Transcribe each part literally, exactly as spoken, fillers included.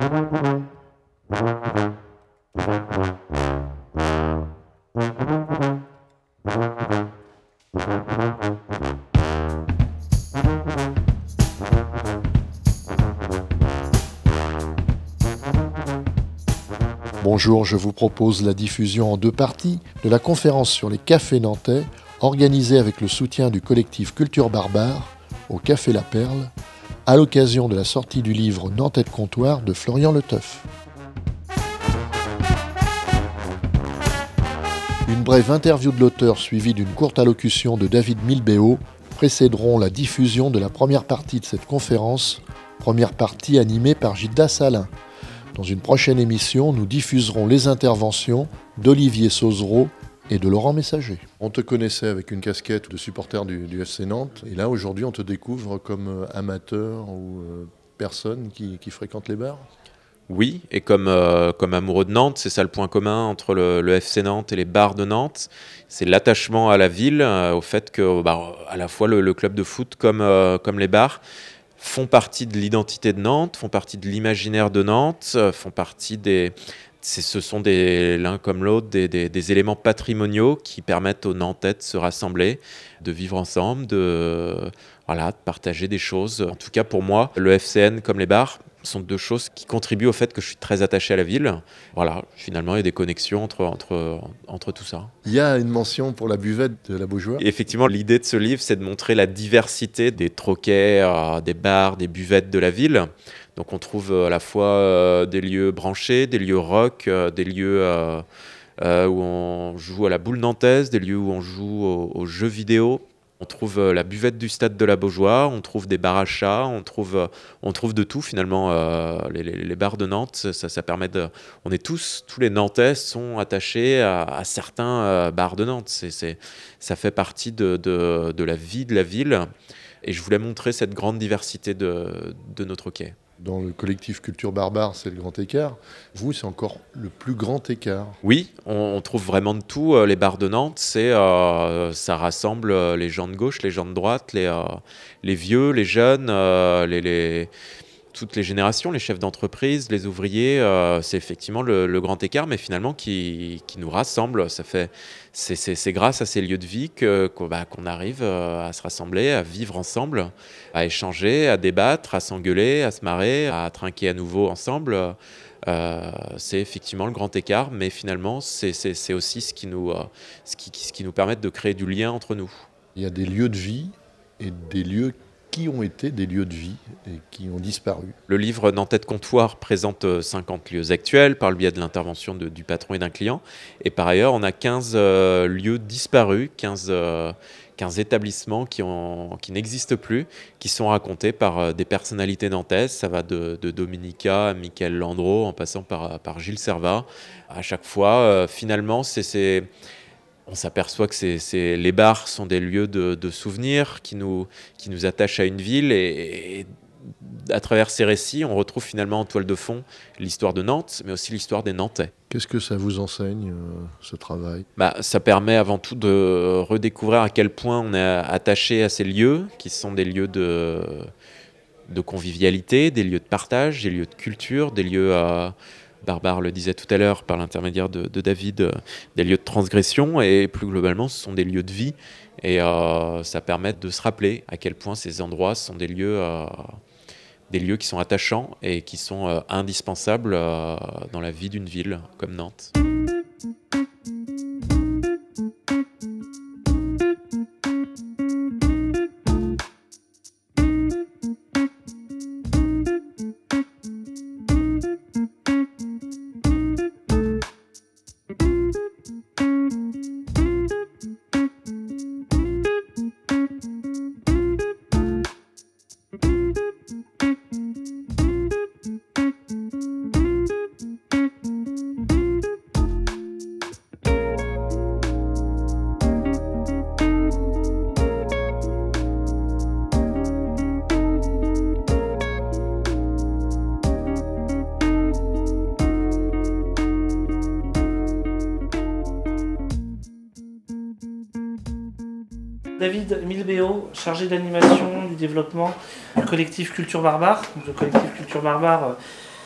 Bonjour, je vous propose la diffusion en deux parties de la conférence sur les cafés nantais organisée avec le soutien du collectif Culture Barbare au Café La Perle à l'occasion de la sortie du livre Nantais de comptoir de Florian Leteuf. Une brève interview de l'auteur suivie d'une courte allocution de David Milbéo précéderont la diffusion de la première partie de cette conférence, première partie animée par Gilda Salin. Dans une prochaine émission, nous diffuserons les interventions d'Olivier Sauzereau et de Laurent Messager. On te connaissait avec une casquette de supporter du, du F C Nantes, et là aujourd'hui on te découvre comme amateur ou euh, personne qui, qui fréquente les bars. Oui, et comme, euh, comme amoureux de Nantes, c'est ça le point commun entre le, le F C Nantes et les bars de Nantes. C'est l'attachement à la ville, euh, au fait que bah, à la fois le, le club de foot comme, euh, comme les bars font partie de l'identité de Nantes, font partie de l'imaginaire de Nantes, euh, font partie des... C'est, ce sont des, l'un comme l'autre des, des, des éléments patrimoniaux qui permettent aux Nantais de se rassembler, de vivre ensemble, de, voilà, de partager des choses. En tout cas, pour moi, le F C N comme les bars sont deux choses qui contribuent au fait que je suis très attaché à la ville. Voilà, finalement, il y a des connexions entre, entre, entre tout ça. Il y a une mention pour la buvette de la Beaujoire. Et effectivement, l'idée de ce livre, c'est de montrer la diversité des troquets, euh, des bars, des buvettes de la ville. Donc on trouve à la fois euh, des lieux branchés, des lieux rock, euh, des lieux euh, euh, où on joue à la boule nantaise, des lieux où on joue aux, aux jeux vidéo. On trouve euh, la buvette du stade de la Beaujoire, on trouve des bars à chats, on trouve, euh, on trouve de tout finalement. Euh, les, les, les bars de Nantes, ça, ça permet de... On est tous, tous les Nantais sont attachés à, à certains euh, bars de Nantes. C'est, c'est, ça fait partie de, de, de la vie de la ville. Et je voulais montrer cette grande diversité de, de notre quai. Dans le collectif Culture Barbare, c'est le grand écart. Vous, c'est encore le plus grand écart. Oui, on, on trouve vraiment de tout. Les bars de Nantes, c'est, euh, ça rassemble les gens de gauche, les gens de droite, les, euh, les vieux, les jeunes, euh, les, les, toutes les générations, les chefs d'entreprise, les ouvriers. Euh, c'est effectivement le, le grand écart, mais finalement qui, qui nous rassemble. Ça fait, c'est, c'est, c'est grâce à ces lieux de vie que, qu'on, bah, qu'on arrive à se rassembler, à vivre ensemble, à échanger, à débattre, à s'engueuler, à se marrer, à trinquer à nouveau ensemble. Euh, c'est effectivement le grand écart, mais finalement, c'est, c'est, c'est aussi ce qui, nous, euh, ce, qui, ce qui nous permet de créer du lien entre nous. Il y a des lieux de vie et des lieux qui ont été des lieux de vie et qui ont disparu. Le livre Nantais de comptoir présente cinquante lieux actuels par le biais de l'intervention de, du patron et d'un client. Et par ailleurs, on a quinze euh, lieux disparus, quinze, euh, quinze établissements qui, ont, qui n'existent plus, qui sont racontés par euh, des personnalités nantaises. Ça va de, de Dominica à Michael Landreau, en passant par, par Gilles Servat. À chaque fois, euh, finalement, c'est... c'est on s'aperçoit que c'est, c'est, les bars sont des lieux de, de souvenirs qui nous, qui nous attachent à une ville et, et à travers ces récits, on retrouve finalement en toile de fond l'histoire de Nantes, mais aussi l'histoire des Nantais. Qu'est-ce que ça vous enseigne, euh, ce travail ? Bah, ça permet avant tout de redécouvrir à quel point on est attaché à ces lieux, qui sont des lieux de, de convivialité, des lieux de partage, des lieux de culture, des lieux... Euh, Barbare le disait tout à l'heure par l'intermédiaire de, de David, euh, des lieux de transgression et plus globalement ce sont des lieux de vie et euh, ça permet de se rappeler à quel point ces endroits sont des lieux, euh, des lieux qui sont attachants et qui sont euh, indispensables euh, dans la vie d'une ville comme Nantes. David Milbéo, chargé d'animation du développement du collectif Culture Barbare. Donc, le collectif Culture Barbare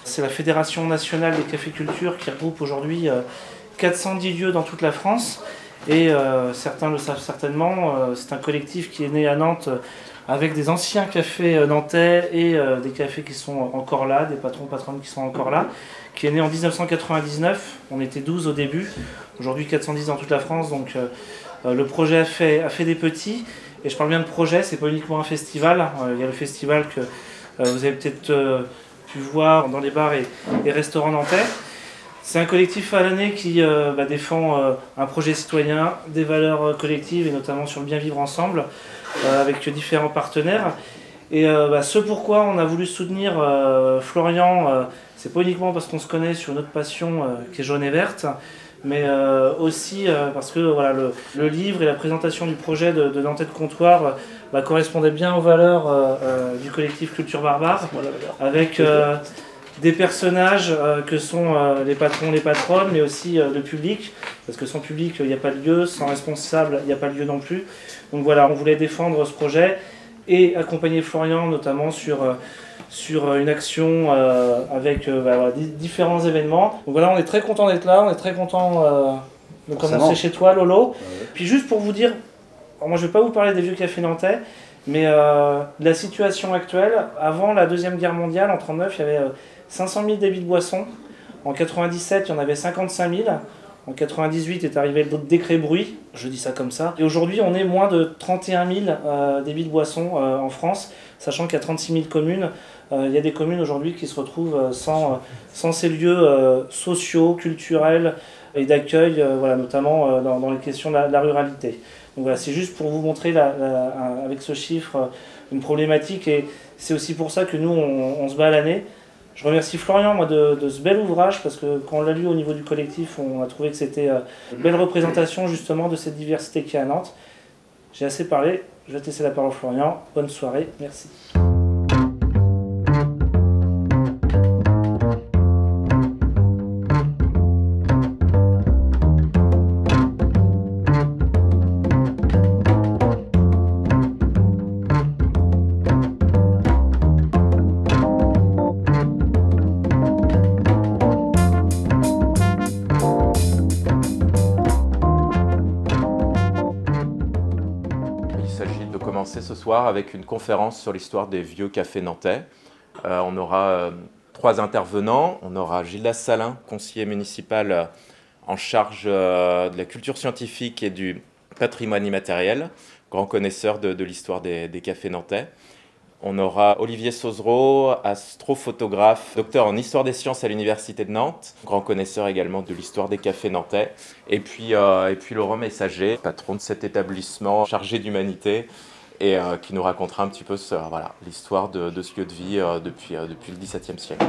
C'est la Fédération nationale des cafés-cultures qui regroupe aujourd'hui euh, quatre cent dix lieux dans toute la France. Et euh, certains le savent certainement, euh, c'est un collectif qui est né à Nantes euh, avec des anciens cafés euh, nantais et euh, des cafés qui sont encore là, des patrons, patronnes qui sont encore là, qui est né en dix-neuf cent quatre-vingt-dix-neuf. On était douze au début, aujourd'hui quatre cent dix dans toute la France, donc euh, euh, le projet a fait, a fait des petits. Et je parle bien de projet, c'est pas uniquement un festival. Euh, il y a le festival que euh, vous avez peut-être euh, pu voir dans les bars et, et restaurants nantais. C'est un collectif à l'année qui euh, bah, défend euh, un projet citoyen, des valeurs euh, collectives et notamment sur le bien vivre ensemble euh, avec différents partenaires. Et euh, bah, ce pourquoi on a voulu soutenir euh, Florian, euh, c'est pas uniquement parce qu'on se connaît sur notre passion euh, qui est jaune et verte, mais euh, aussi euh, parce que voilà, le, le livre et la présentation du projet de, de Nantais de Comptoir euh, bah, correspondaient bien aux valeurs euh, euh, du collectif Culture Barbare, avec euh, des personnages euh, que sont euh, les patrons, les patronnes, mais aussi euh, le public, parce que sans public, il n'y a pas de lieu, sans responsable, il n'y a pas de lieu non plus. Donc voilà, on voulait défendre ce projet et accompagner Florian, notamment sur, euh, sur une action euh, avec euh, bah, voilà, différents événements. Donc voilà, on est très content d'être là, on est très content euh, de commencer chez toi, Lolo. Ouais. Puis juste pour vous dire, alors moi je ne vais pas vous parler des vieux cafés nantais, mais euh, de la situation actuelle, avant la Deuxième Guerre mondiale, en trente-neuf, il y avait euh, cinq cent mille débits de boissons. En quatre-vingt-dix-sept, il y en avait cinquante-cinq mille. En quatre-vingt-dix-huit est arrivé le décret bruit, je dis ça comme ça. Et aujourd'hui, on est moins de trente et un mille euh, débits de boissons euh, en France, sachant qu'il y a trente-six mille communes. Euh, il y a des communes aujourd'hui qui se retrouvent sans, sans ces lieux euh, sociaux, culturels et d'accueil, euh, voilà, notamment euh, dans, dans les questions de la, de la ruralité. Donc voilà, c'est juste pour vous montrer la, la, avec ce chiffre une problématique, et c'est aussi pour ça que nous, on, on se bat à l'année. Je remercie Florian moi, de, de ce bel ouvrage, parce que quand on l'a lu au niveau du collectif, on a trouvé que c'était euh, une belle représentation justement de cette diversité qui est à Nantes. J'ai assez parlé, je vais te laisser la parole Florian. Bonne soirée, merci. Ce soir avec une conférence sur l'histoire des vieux cafés nantais. Euh, on aura euh, trois intervenants. On aura Gildas Salin, conseiller municipal euh, en charge euh, de la culture scientifique et du patrimoine immatériel, grand connaisseur de, de l'histoire des, des cafés nantais. On aura Olivier Sauzereau, astrophotographe, docteur en histoire des sciences à l'université de Nantes, grand connaisseur également de l'histoire des cafés nantais. Et puis, euh, et puis Laurent Messager, patron de cet établissement chargé d'humanité, et euh, qui nous racontera un petit peu ce, voilà, l'histoire de, de ce lieu de vie euh, depuis, euh, depuis le dix-septième siècle.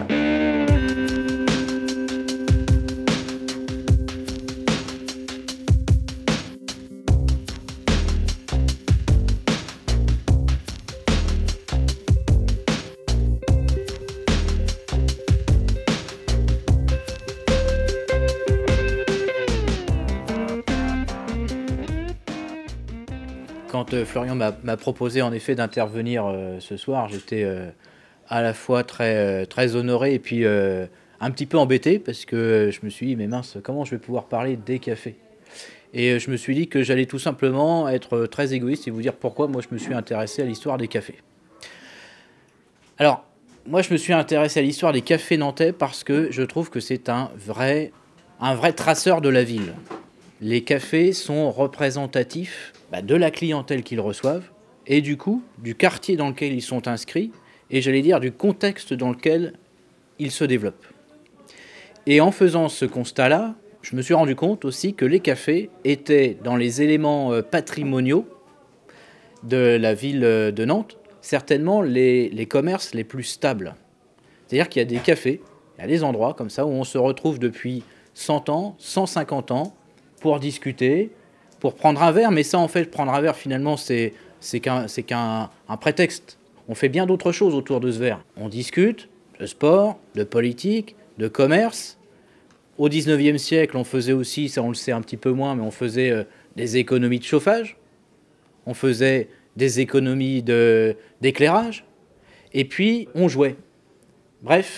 Quand euh, Florian m'a, m'a proposé en effet d'intervenir euh, ce soir, j'étais euh, à la fois très, euh, très honoré et puis euh, un petit peu embêté, parce que euh, je me suis dit, mais mince, comment je vais pouvoir parler des cafés ? Et euh, je me suis dit que j'allais tout simplement être très égoïste et vous dire pourquoi moi je me suis intéressé à l'histoire des cafés. Alors, moi je me suis intéressé à l'histoire des cafés nantais parce que je trouve que c'est un vrai, un vrai traceur de la ville. Les cafés sont représentatifs bah, de la clientèle qu'ils reçoivent et du coup du quartier dans lequel ils sont inscrits et j'allais dire du contexte dans lequel ils se développent. Et en faisant ce constat-là, je me suis rendu compte aussi que les cafés étaient dans les éléments patrimoniaux de la ville de Nantes, certainement les, les commerces les plus stables. C'est-à-dire qu'il y a des cafés, il y a des endroits comme ça où on se retrouve depuis cent ans, cent cinquante ans, pour discuter, pour prendre un verre, mais ça, en fait, prendre un verre, finalement, c'est, c'est qu'un, c'est qu'un un prétexte. On fait bien d'autres choses autour de ce verre. On discute de sport, de politique, de commerce. Au dix-neuvième siècle, on faisait aussi, ça on le sait un petit peu moins, mais on faisait euh, des économies de chauffage, on faisait des économies de, d'éclairage, et puis on jouait. Bref,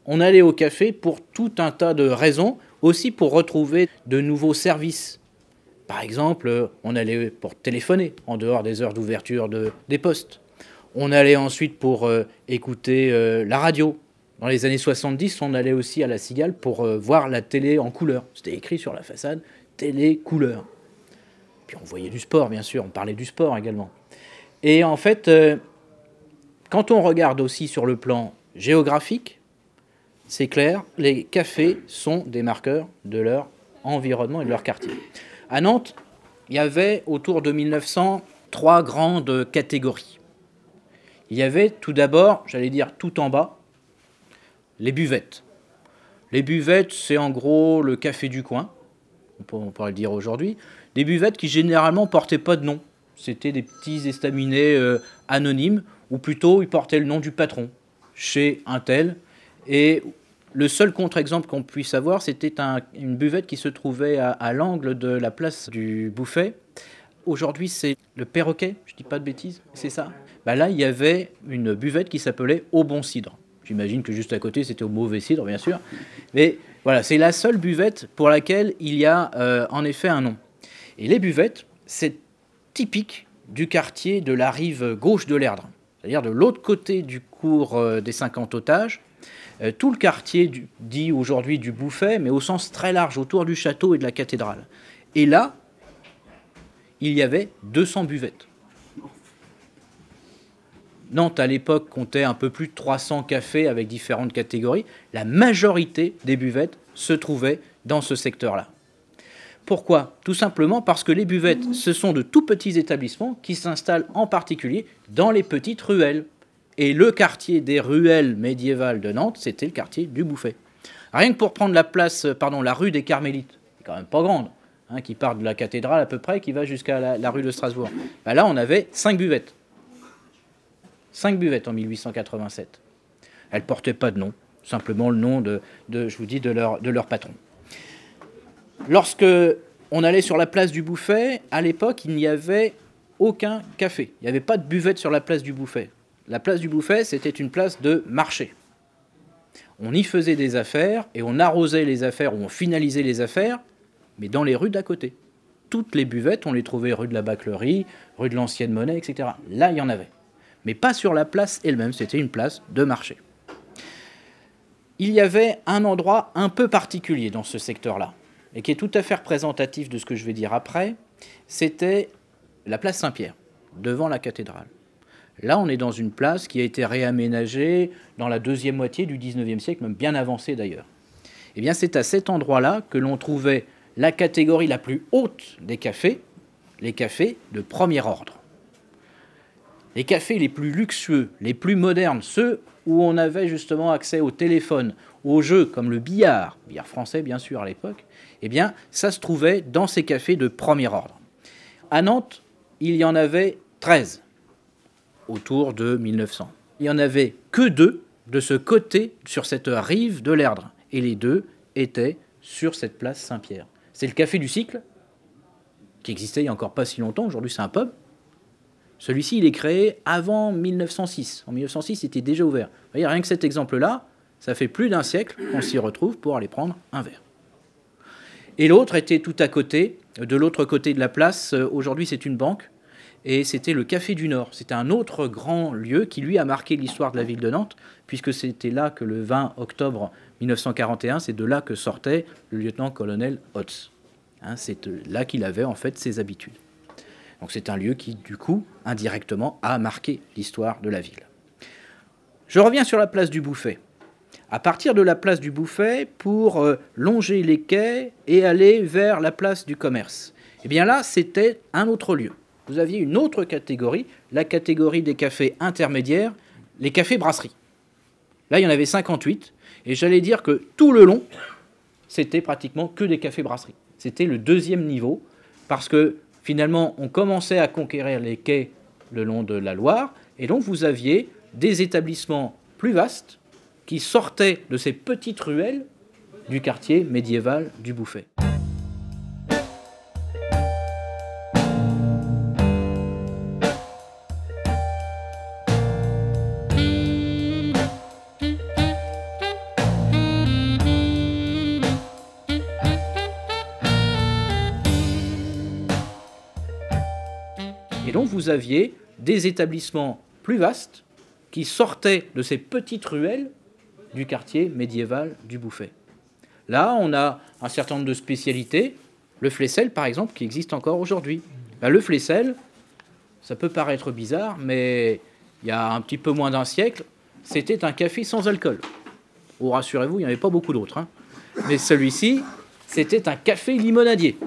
on allait au café pour tout un tas de raisons, aussi pour retrouver de nouveaux services. Par exemple, on allait pour téléphoner en dehors des heures d'ouverture de, des postes. On allait ensuite pour euh, écouter euh, la radio. Dans les années soixante-dix, on allait aussi à la Cigale pour euh, voir la télé en couleur. C'était écrit sur la façade, télé couleur. Puis on voyait du sport, bien sûr, on parlait du sport également. Et en fait, euh, quand on regarde aussi sur le plan géographique, c'est clair, les cafés sont des marqueurs de leur environnement et de leur quartier. À Nantes, il y avait autour de mille neuf cents trois grandes catégories. Il y avait tout d'abord, j'allais dire tout en bas, les buvettes. Les buvettes, c'est en gros le café du coin, on pourrait le dire aujourd'hui. Des buvettes qui généralement ne portaient pas de nom. C'était des petits estaminets euh, anonymes, ou plutôt ils portaient le nom du patron, chez un tel. Et le seul contre-exemple qu'on puisse avoir, c'était un, une buvette qui se trouvait à, à l'angle de la place du Bouffay. Aujourd'hui, c'est le Perroquet, je ne dis pas de bêtises, c'est ça. Bah là, il y avait une buvette qui s'appelait Au Bon Cidre. J'imagine que juste à côté, c'était Au Mauvais Cidre, bien sûr. Mais voilà, c'est la seule buvette pour laquelle il y a euh, en effet un nom. Et les buvettes, c'est typique du quartier de la rive gauche de l'Erdre, c'est-à-dire de l'autre côté du cours euh, des cinquante otages. Euh, tout le quartier du, dit aujourd'hui du Bouffay, mais au sens très large, autour du château et de la cathédrale. Et là, il y avait deux cents buvettes. Nantes, à l'époque, comptait un peu plus de trois cents cafés avec différentes catégories. La majorité des buvettes se trouvaient dans ce secteur-là. Pourquoi ? Tout simplement parce que les buvettes, ce sont de tout petits établissements qui s'installent en particulier dans les petites ruelles. Et le quartier des ruelles médiévales de Nantes, c'était le quartier du Bouffay. Rien que pour prendre la place, pardon, la rue des Carmélites, c'est quand même pas grande, hein, qui part de la cathédrale à peu près, qui va jusqu'à la, la rue de Strasbourg. Ben là, on avait cinq buvettes. Cinq buvettes en mille huit cent quatre-vingt-sept. Elles ne portaient pas de nom, simplement le nom de, de je vous dis, de leur, de leur patron. Lorsque on allait sur la place du Bouffay, à l'époque, il n'y avait aucun café. Il n'y avait pas de buvette sur la place du Bouffay. La place du Bouffay, c'était une place de marché. On y faisait des affaires et on arrosait les affaires ou on finalisait les affaires, mais dans les rues d'à côté. Toutes les buvettes, on les trouvait rue de la Baclerie, rue de l'Ancienne Monnaie, et cetera. Là, il y en avait. Mais pas sur la place elle-même, c'était une place de marché. Il y avait un endroit un peu particulier dans ce secteur-là, et qui est tout à fait représentatif de ce que je vais dire après, c'était la place Saint-Pierre, devant la cathédrale. Là, on est dans une place qui a été réaménagée dans la deuxième moitié du dix-neuvième siècle, même bien avancée d'ailleurs. Eh bien, c'est à cet endroit-là que l'on trouvait la catégorie la plus haute des cafés, les cafés de premier ordre. Les cafés les plus luxueux, les plus modernes, ceux où on avait justement accès au téléphone, aux jeux comme le billard, billard français bien sûr à l'époque, eh bien ça se trouvait dans ces cafés de premier ordre. À Nantes, il y en avait treize autour de mille neuf cents. Il n'y en avait que deux de ce côté, sur cette rive de l'Erdre, et les deux étaient sur cette place Saint-Pierre. C'est le café du Cycle, qui existait il n'y a encore pas si longtemps, aujourd'hui c'est un pub. Celui-ci, il est créé avant mille neuf cent six. En mille neuf cent six, il était déjà ouvert. Vous voyez, rien que cet exemple-là, ça fait plus d'un siècle qu'on s'y retrouve pour aller prendre un verre. Et l'autre était tout à côté, de l'autre côté de la place. Aujourd'hui, c'est une banque, et c'était le Café du Nord. C'était un autre grand lieu qui, lui, a marqué l'histoire de la ville de Nantes, puisque c'était là que le vingt octobre mille neuf cent quarante et un, c'est de là que sortait le lieutenant-colonel Hotz. Hein, c'est là qu'il avait, en fait, ses habitudes. Donc c'est un lieu qui, du coup, indirectement, a marqué l'histoire de la ville. Je reviens sur la place du Bouffay. À partir de la place du Bouffay, pour euh, longer les quais et aller vers la place du Commerce, eh bien là, c'était un autre lieu. Vous aviez une autre catégorie, la catégorie des cafés intermédiaires, les cafés brasseries. Là, il y en avait cinquante-huit, et j'allais dire que tout le long, c'était pratiquement que des cafés brasseries. C'était le deuxième niveau, parce que finalement, on commençait à conquérir les quais le long de la Loire, et donc vous aviez des établissements plus vastes qui sortaient de ces petites ruelles du quartier médiéval du Bouffay. Et donc vous aviez des établissements plus vastes qui sortaient de ces petites ruelles du quartier médiéval du Bouffay. Là, on a un certain nombre de spécialités. Le Flessel, par exemple, qui existe encore aujourd'hui. Ben, le Flessel, ça peut paraître bizarre, mais il y a un petit peu moins d'un siècle, c'était un café sans alcool. Oh, rassurez-vous, il n'y en avait pas beaucoup d'autres. Hein. Mais celui-ci, c'était un café limonadier.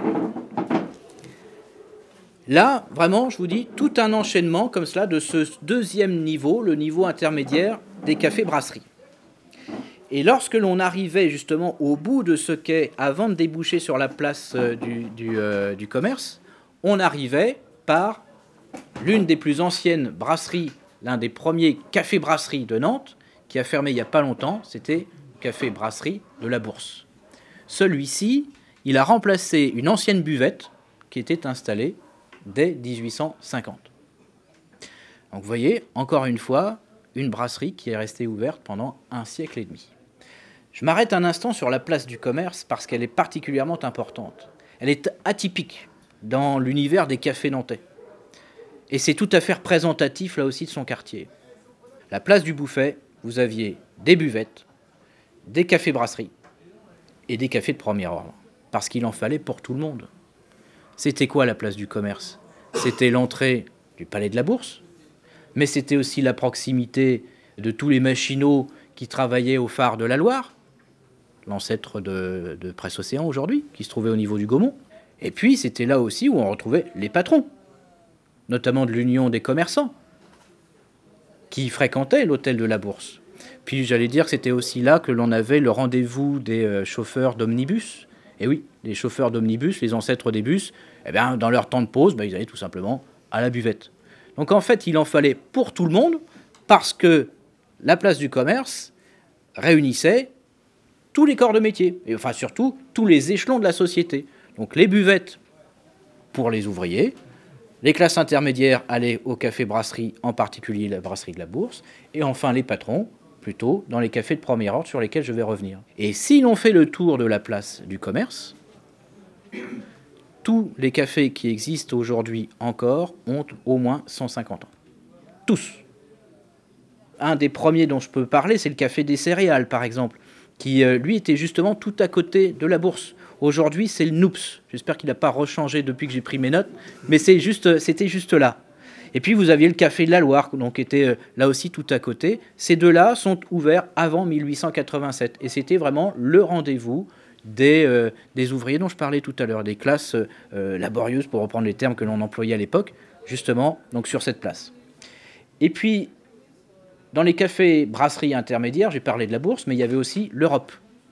Là, vraiment, je vous dis, tout un enchaînement comme cela de ce deuxième niveau, le niveau intermédiaire des cafés-brasseries. Et lorsque l'on arrivait justement au bout de ce quai, avant de déboucher sur la place euh, du, du, euh, du commerce, on arrivait par l'une des plus anciennes brasseries, l'un des premiers cafés-brasseries de Nantes, qui a fermé il n'y a pas longtemps, c'était le café-brasserie de la Bourse. Celui-ci, il a remplacé une ancienne buvette qui était installée dès dix-huit cent cinquante. Donc vous voyez, encore une fois, une brasserie qui est restée ouverte pendant un siècle et demi. Je m'arrête un instant sur la place du commerce parce qu'elle est particulièrement importante. Elle est atypique dans l'univers des cafés nantais. Et c'est tout à fait représentatif là aussi de son quartier. La place du Bouffay, vous aviez des buvettes, des cafés-brasseries et des cafés de premier ordre. Parce qu'il en fallait pour tout le monde. C'était quoi la place du commerce ? C'était l'entrée du Palais de la Bourse, mais c'était aussi la proximité de tous les machinaux qui travaillaient au phare de la Loire, l'ancêtre de, de Presse Océan aujourd'hui, qui se trouvait au niveau du Gaumont. Et puis c'était là aussi où on retrouvait les patrons, notamment de l'Union des commerçants, qui fréquentaient l'hôtel de la Bourse. Puis j'allais dire que c'était aussi là que l'on avait le rendez-vous des euh, chauffeurs d'omnibus. Et oui, les chauffeurs d'omnibus, les ancêtres des bus, eh bien, dans leur temps de pause, ben, ils allaient tout simplement à la buvette. Donc en fait, il en fallait pour tout le monde, parce que la place du commerce réunissait tous les corps de métier, et enfin surtout tous les échelons de la société. Donc les buvettes pour les ouvriers, les classes intermédiaires allaient au café-brasserie, en particulier la brasserie de la Bourse, et enfin les patrons, plutôt dans les cafés de premier ordre sur lesquels je vais revenir. Et si l'on fait le tour de la place du commerce, tous les cafés qui existent aujourd'hui encore ont au moins cent cinquante ans. Tous. Un des premiers dont je peux parler, c'est le café des céréales, par exemple, qui, euh, lui, était justement tout à côté de la Bourse. Aujourd'hui, c'est le Noups. J'espère qu'il n'a pas rechangé depuis que j'ai pris mes notes, mais c'est juste, c'était juste là. Et puis, vous aviez le café de la Loire, donc qui était euh, là aussi tout à côté. Ces deux-là sont ouverts avant mille huit cent quatre-vingt-sept. Et c'était vraiment le rendez-vous des, euh, des ouvriers dont je parlais tout à l'heure, des classes euh, laborieuses, pour reprendre les termes que l'on employait à l'époque, justement, donc sur cette place. Et puis, dans les cafés brasseries intermédiaires, j'ai parlé de la Bourse, mais il y avait aussi l'Europe.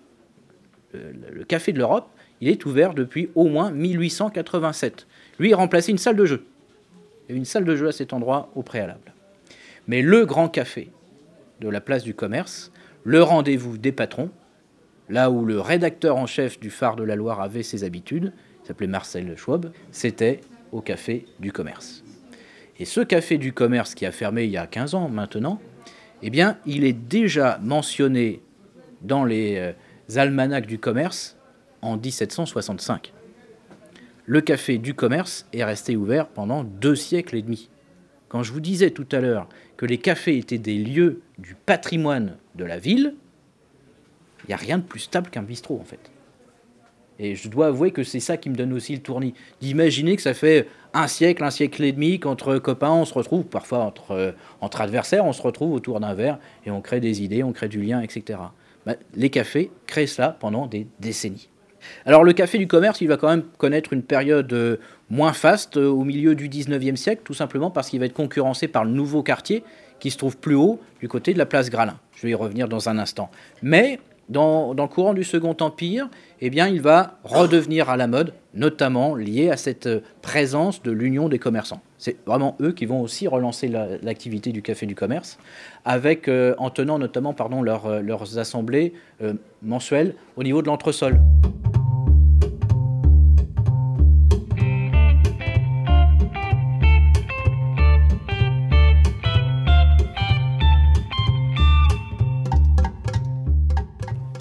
Le, le café de l'Europe, il est ouvert depuis au moins mille huit cent quatre-vingt-sept. Lui, il remplaçait une salle de jeu. Il y avait une salle de jeu à cet endroit au préalable. Mais le grand café de la place du commerce, le rendez-vous des patrons, là où le rédacteur en chef du phare de la Loire avait ses habitudes, il s'appelait Marcel Schwab, c'était au café du commerce. Et ce café du commerce qui a fermé il y a quinze ans maintenant, eh bien, il est déjà mentionné dans les euh, almanachs du commerce en dix-sept cent soixante-cinq. Le café du commerce est resté ouvert pendant deux siècles et demi. Quand je vous disais tout à l'heure que les cafés étaient des lieux du patrimoine de la ville, il n'y a rien de plus stable qu'un bistrot, en fait. Et je dois avouer que c'est ça qui me donne aussi le tournis. D'imaginer que ça fait un siècle, un siècle et demi qu'entre copains, on se retrouve, parfois entre, euh, entre adversaires, on se retrouve autour d'un verre et on crée des idées, on crée du lien, et cetera. Ben, les cafés créent cela pendant des décennies. Alors le café du commerce, il va quand même connaître une période euh, moins faste euh, au milieu du dix-neuvième siècle, tout simplement parce qu'il va être concurrencé par le nouveau quartier qui se trouve plus haut du côté de la place Gralin. Je vais y revenir dans un instant. Mais dans, dans le courant du Second Empire, eh bien, il va redevenir à la mode, notamment lié à cette présence de l'Union des commerçants. C'est vraiment eux qui vont aussi relancer la, l'activité du café du commerce, avec, euh, en tenant notamment pardon, leur, leurs assemblées euh, mensuelles au niveau de l'entresol.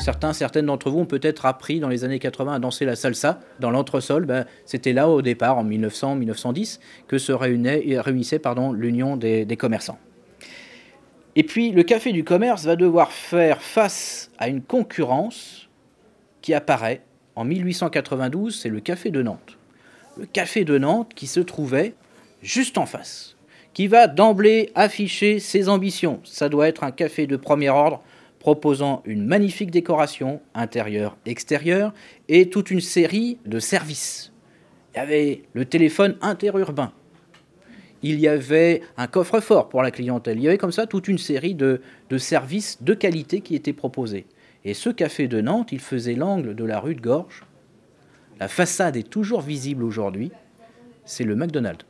Certains, certaines d'entre vous ont peut-être appris dans les années quatre-vingts à danser la salsa dans l'entresol. Ben, c'était là au départ, en mille neuf cents mille neuf cent dix, que se réunait, réunissait pardon, l'Union des, des commerçants. Et puis le Café du commerce va devoir faire face à une concurrence qui apparaît en mille huit cent quatre-vingt-douze, c'est le Café de Nantes. Le Café de Nantes qui se trouvait juste en face, qui va d'emblée afficher ses ambitions. Ça doit être un café de premier ordre, proposant une magnifique décoration intérieure, extérieure, et toute une série de services. Il y avait le téléphone interurbain, il y avait un coffre-fort pour la clientèle, il y avait comme ça toute une série de, de services de qualité qui étaient proposés. Et ce café de Nantes, il faisait l'angle de la rue de Gorge. La façade est toujours visible aujourd'hui, c'est le McDonald's.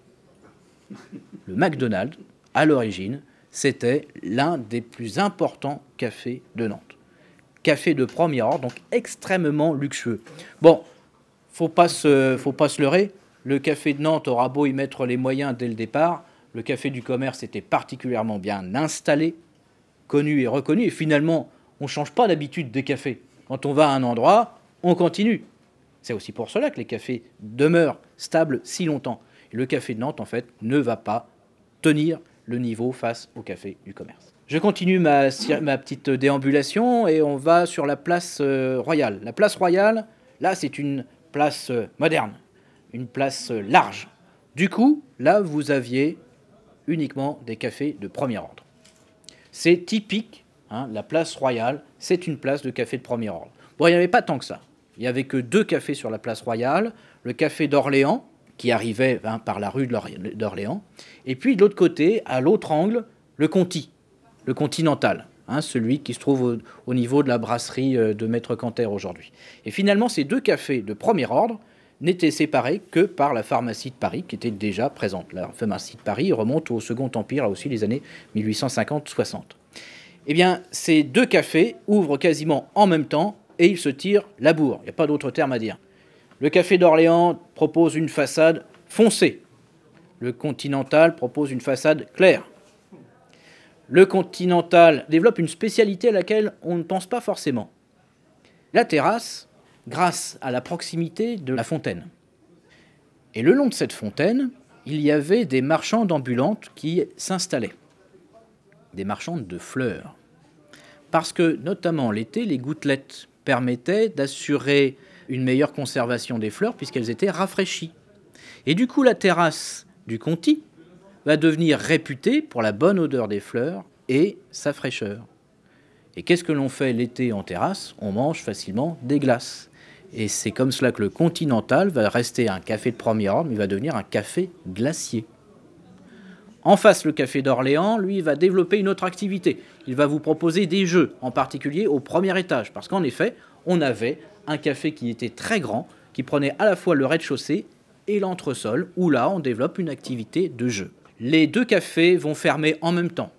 Le McDonald's, à l'origine, c'était l'un des plus importants cafés de Nantes. Café de premier ordre, donc extrêmement luxueux. Bon, faut pas se, faut pas se leurrer. Le café de Nantes aura beau y mettre les moyens dès le départ. Le café du commerce était particulièrement bien installé, connu et reconnu. Et finalement, on ne change pas d'habitude des cafés. Quand on va à un endroit, on continue. C'est aussi pour cela que les cafés demeurent stables si longtemps. Et le café de Nantes, en fait, ne va pas tenir le niveau face au café du commerce. Je continue ma, ma petite déambulation et on va sur la place euh, Royale. La place Royale, là, c'est une place euh, moderne, une place euh, large. Du coup, là, vous aviez uniquement des cafés de premier ordre. C'est typique, hein, la place Royale, c'est une place de café de premier ordre. Bon, il n'y avait pas tant que ça. Il n'y avait que deux cafés sur la place Royale, le café d'Orléans, qui arrivait hein, par la rue d'Orléans, et puis de l'autre côté, à l'autre angle, le Conti, le Continental, hein, celui qui se trouve au, au niveau de la brasserie de Maître Canter aujourd'hui. Et finalement, ces deux cafés de premier ordre n'étaient séparés que par la pharmacie de Paris, qui était déjà présente. La pharmacie de Paris remonte au Second Empire, là aussi les années mille huit cent cinquante soixante. Eh bien, ces deux cafés ouvrent quasiment en même temps, et ils se tirent la bourre. Il n'y a pas d'autre terme à dire. Le café d'Orléans propose une façade foncée. Le Continental propose une façade claire. Le Continental développe une spécialité à laquelle on ne pense pas forcément. La terrasse, grâce à la proximité de la fontaine. Et le long de cette fontaine, il y avait des marchandes ambulantes qui s'installaient. Des marchandes de fleurs. Parce que, notamment l'été, les gouttelettes permettaient d'assurer une meilleure conservation des fleurs puisqu'elles étaient rafraîchies. Et du coup, la terrasse du Conti va devenir réputée pour la bonne odeur des fleurs et sa fraîcheur. Et qu'est-ce que l'on fait l'été en terrasse ? On mange facilement des glaces. Et c'est comme cela que le Continental va rester un café de premier ordre, mais il va devenir un café glacier. En face, le café d'Orléans, lui, va développer une autre activité. Il va vous proposer des jeux, en particulier au premier étage, parce qu'en effet, on avait un café qui était très grand, qui prenait à la fois le rez-de-chaussée et l'entresol, où là, on développe une activité de jeu. Les deux cafés vont fermer en même temps.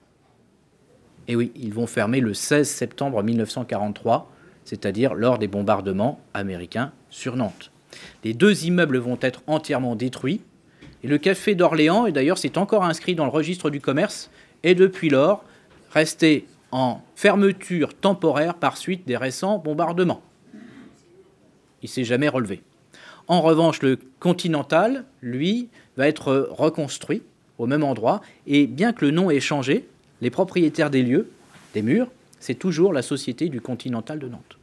Et oui, ils vont fermer le seize septembre mille neuf cent quarante-trois, c'est-à-dire lors des bombardements américains sur Nantes. Les deux immeubles vont être entièrement détruits, et le café d'Orléans, et d'ailleurs c'est encore inscrit dans le registre du commerce, est depuis lors resté en fermeture temporaire par suite des récents bombardements. Il ne s'est jamais relevé. En revanche, le Continental, lui, va être reconstruit au même endroit, et bien que le nom ait changé, les propriétaires des lieux, des murs, c'est toujours la Société du Continental de Nantes.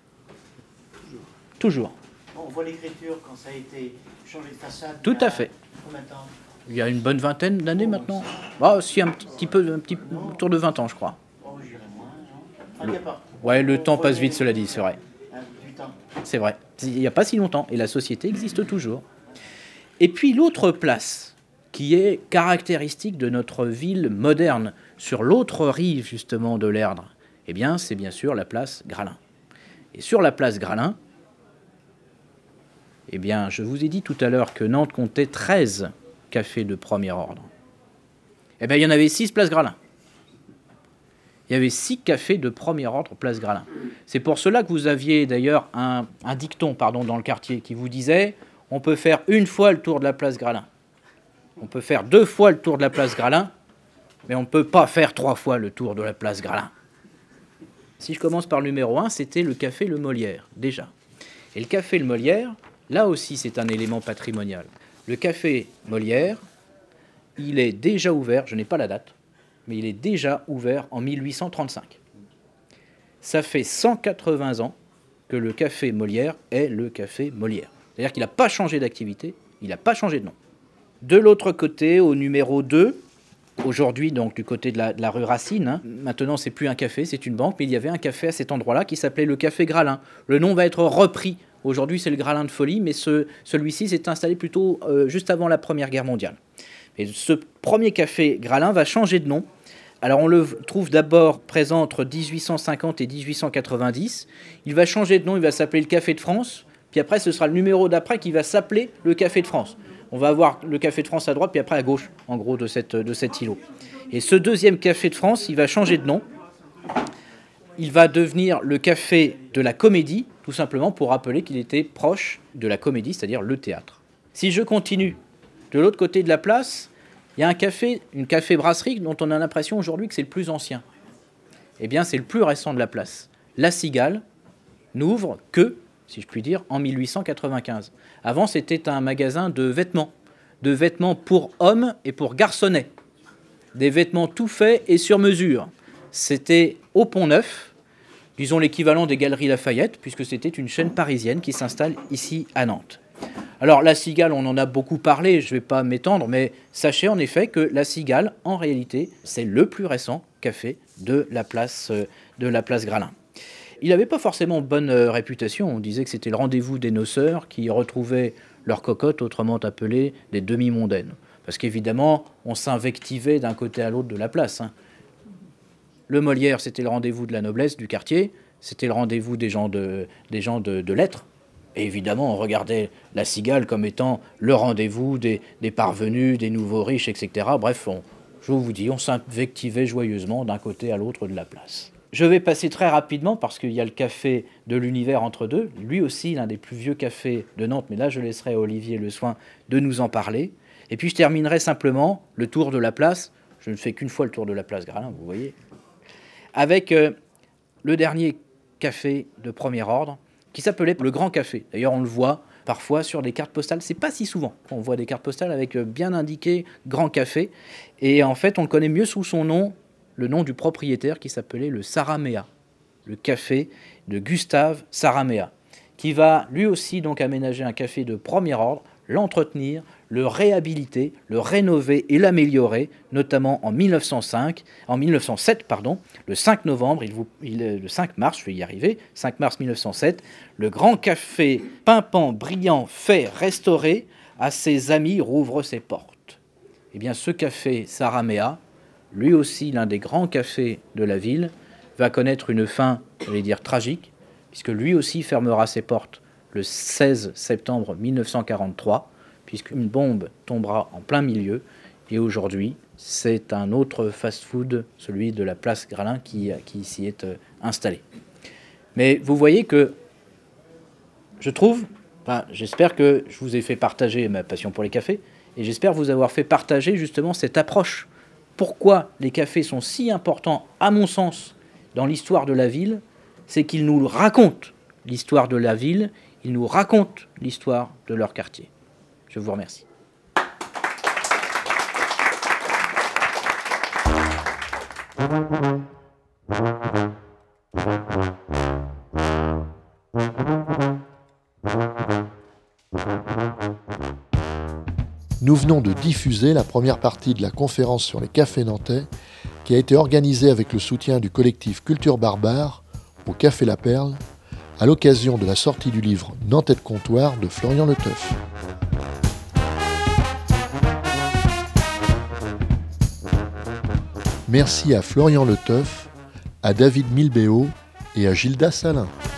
Toujours. Bon, on voit l'écriture quand ça a été changé de façade. Tout à fait. Combien de temps ? Il y a une bonne vingtaine d'années maintenant. Ah, si, un petit peu, un petit autour de vingt ans, je crois. Oh, j'irais moins, non ? Enfin, y a pas. Ouais, le On temps passe voyait- vite, cela dit, c'est vrai. Hein, du temps. C'est vrai. Il n'y a pas si longtemps. Et la société existe toujours. Et puis l'autre place qui est caractéristique de notre ville moderne, sur l'autre rive justement de l'Erdre, eh bien, c'est bien sûr la place Gralin. Et sur la place Gralin, eh bien, je vous ai dit tout à l'heure que Nantes comptait treize cafés de premier ordre. Eh bien, il y en avait six place Gralin. Il y avait six cafés de premier ordre place Gralin. C'est pour cela que vous aviez d'ailleurs un, un dicton pardon, dans le quartier qui vous disait « on peut faire une fois le tour de la place Gralin. On peut faire deux fois le tour de la place Gralin, mais on ne peut pas faire trois fois le tour de la place Gralin. » Si je commence par le numéro un, c'était le café Le Molière, déjà. Et le café Le Molière, là aussi, c'est un élément patrimonial. Le café Molière, il est déjà ouvert, je n'ai pas la date, mais il est déjà ouvert en mille huit cent trente-cinq. Ça fait cent quatre-vingts ans que le café Molière est le café Molière. C'est-à-dire qu'il n'a pas changé d'activité, il n'a pas changé de nom. De l'autre côté, au numéro deux, aujourd'hui, donc du côté de la, de la rue Racine, hein, maintenant c'est plus un café, c'est une banque, mais il y avait un café à cet endroit-là qui s'appelait le café Gralin. Le nom va être repris. Aujourd'hui, c'est le Gralin de Folie, mais ce, celui-ci s'est installé plutôt euh, juste avant la Première Guerre mondiale. Et ce premier café Gralin va changer de nom. Alors on le trouve d'abord présent entre dix-huit cent cinquante et dix-huit cent quatre-vingt-dix. Il va changer de nom, il va s'appeler le Café de France. Puis après, ce sera le numéro d'après qui va s'appeler le Café de France. On va avoir le Café de France à droite, puis après à gauche, en gros, de, cette, de cet îlot. Et ce deuxième Café de France, il va changer de nom. Il va devenir le Café de la Comédie, tout simplement pour rappeler qu'il était proche de la comédie, c'est-à-dire le théâtre. Si je continue, de l'autre côté de la place, il y a un café, une café-brasserie dont on a l'impression aujourd'hui que c'est le plus ancien. Eh bien, c'est le plus récent de la place. La Cigale n'ouvre que, si je puis dire, en mille huit cent quatre-vingt-quinze. Avant, c'était un magasin de vêtements, de vêtements pour hommes et pour garçonnets. Des vêtements tout faits et sur mesure. C'était au Pont-Neuf, disons l'équivalent des Galeries Lafayette, puisque c'était une chaîne parisienne qui s'installe ici à Nantes. Alors, la Cigale, on en a beaucoup parlé, je ne vais pas m'étendre, mais sachez en effet que la Cigale, en réalité, c'est le plus récent café de la place, de la place Gralin. Il n'avait pas forcément bonne réputation. On disait que c'était le rendez-vous des noceurs qui retrouvaient leurs cocottes, autrement appelées des demi-mondaines. Parce qu'évidemment, on s'invectivait d'un côté à l'autre de la place. Hein. Le Molière, c'était le rendez-vous de la noblesse du quartier, c'était le rendez-vous des gens de, des gens de, de lettres. Et évidemment, on regardait la Cigale comme étant le rendez-vous des, des parvenus, des nouveaux riches, et cetera. Bref, on, je vous dis, on s'invectivait joyeusement d'un côté à l'autre de la place. Je vais passer très rapidement parce qu'il y a le café de l'Univers entre deux, lui aussi l'un des plus vieux cafés de Nantes, mais là je laisserai à Olivier le soin de nous en parler. Et puis je terminerai simplement le tour de la place, je ne fais qu'une fois le tour de la place Gralin, vous voyez, avec euh, le dernier café de premier ordre, qui s'appelait le Grand Café. D'ailleurs, on le voit parfois sur des cartes postales. C'est pas si souvent qu'on voit des cartes postales avec bien indiqué Grand Café. Et en fait, on le connaît mieux sous son nom, le nom du propriétaire qui s'appelait le Saraméa, le café de Gustave Saraméa, qui va lui aussi donc aménager un café de premier ordre, l'entretenir, le réhabiliter, le rénover et l'améliorer, notamment en mille neuf cent cinq, en mille neuf cent sept, pardon, le cinq novembre, il vous, il, le cinq mars, je vais y arriver, cinq mars mille neuf cent sept, le grand café pimpant, brillant, fait, restauré, à ses amis rouvre ses portes. Eh bien, ce café Saraméa, lui aussi l'un des grands cafés de la ville, va connaître une fin, j'allais dire tragique, puisque lui aussi fermera ses portes le seize septembre mille neuf cent quarante-trois, puisqu'une bombe tombera en plein milieu. Et aujourd'hui, c'est un autre fast-food, celui de la place Gralin, qui, qui s'y est euh, installé. Mais vous voyez que je trouve, enfin, j'espère que je vous ai fait partager ma passion pour les cafés, et j'espère vous avoir fait partager justement cette approche. Pourquoi les cafés sont si importants, à mon sens, dans l'histoire de la ville, c'est qu'ils nous racontent l'histoire de la ville, ils nous racontent l'histoire de leur quartier. Je vous remercie. Nous venons de diffuser la première partie de la conférence sur les cafés nantais qui a été organisée avec le soutien du collectif Culture Barbare au Café La Perle à l'occasion de la sortie du livre Nantais de comptoir de Florian Le Teuf. Merci à Florian Le Teuf, à David Milbéo et à Gilda Salin.